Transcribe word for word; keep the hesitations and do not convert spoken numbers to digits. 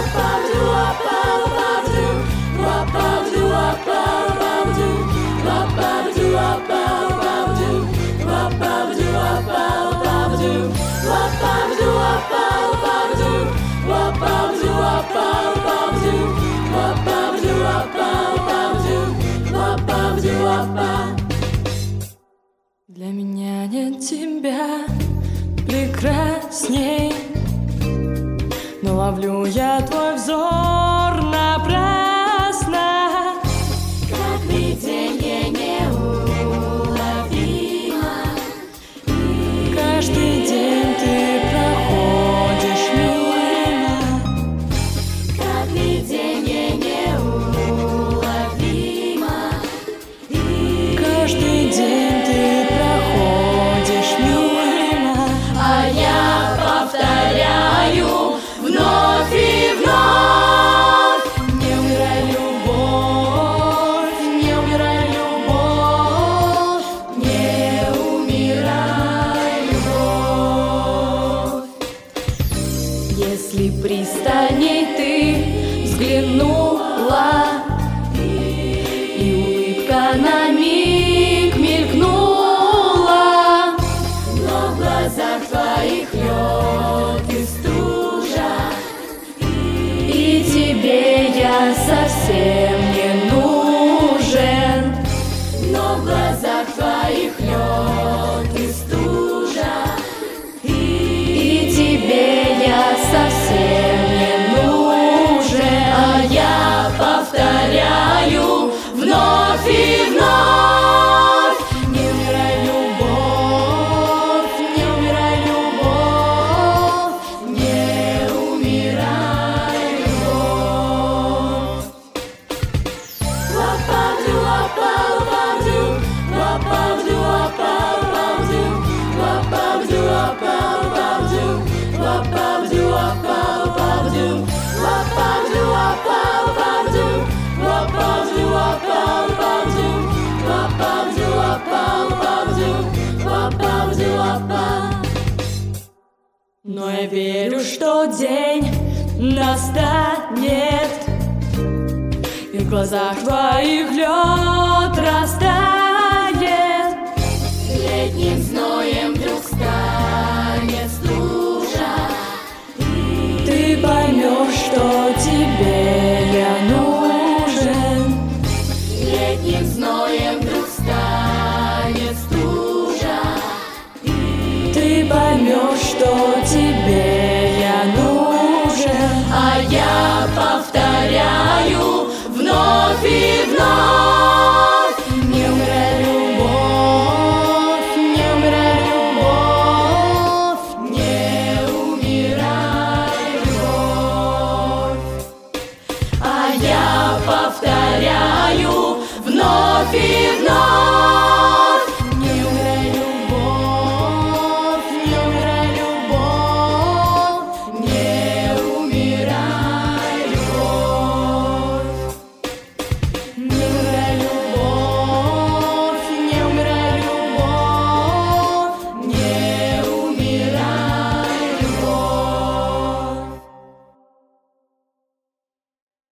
Для меня нет тебя прекрасней, но ловлю я твой взор напрасно. Как видение неуловимо, и каждый день ты проходишь мимо. Как видение неуловимо, и каждый день ты проходишь мимо. А я повторяю вновь и вновь: не умирай, любовь, не умирай, любовь, не умирай, любовь. если пристальней ты взглянула, и улыбка на миг мелькнула, Но в глазах твоих лед и стужа, и тебе я совсем не нужен. но в глазах твоих лед и стужа, И тебе я совсем не нужен. а я повторяю вновь и вновь: Не умирай, любовь, не умирай, любовь, не умирай, любовь. Лапа-ду, лапа-лапа-ду, лапа-ду, лапа-лапа-ду, лапа-ду, лапа-лапа-ду, лапа-ду, лапа-лапа-ду, лапа-ду, лапа-лапа-ду, лапа-ду, лапа-лапа-ду, лапа-ду, лапа-лапа-ду, лапа-ду, лапа. но я верю, что день настанет, и в глазах твоих лед растает. Летним зноем вдруг станет стужа, Ты поймешь, что тебе я нужен. летним зноем вдруг станет стужа, Ты поймешь, что тебе я нужен. а я повторяю вновь и